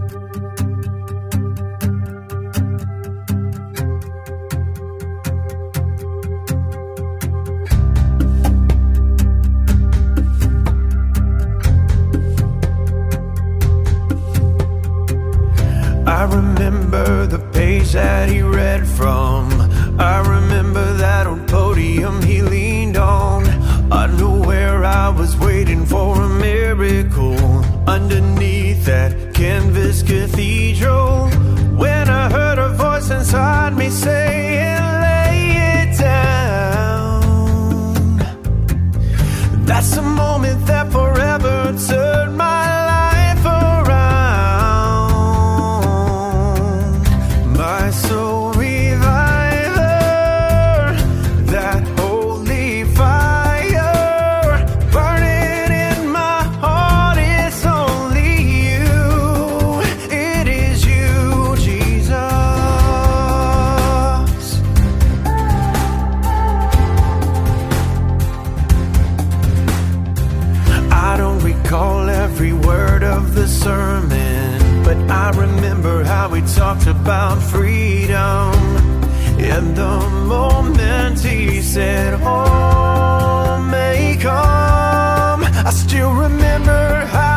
I remember the page that he read from. I remember that old podium he leaned on. I knew where I was waiting for a miracle underneath that canvas cathedral. When I heard a voice inside me saying, lay it down. That's a moment that forever turned my life around. My soul reviver, that holy fire burning in my heart. It's only you, it is you, Jesus. I don't recall every word of the sermon, but I remember how we talked about freedom. In the moment he said, oh, may come, I still remember how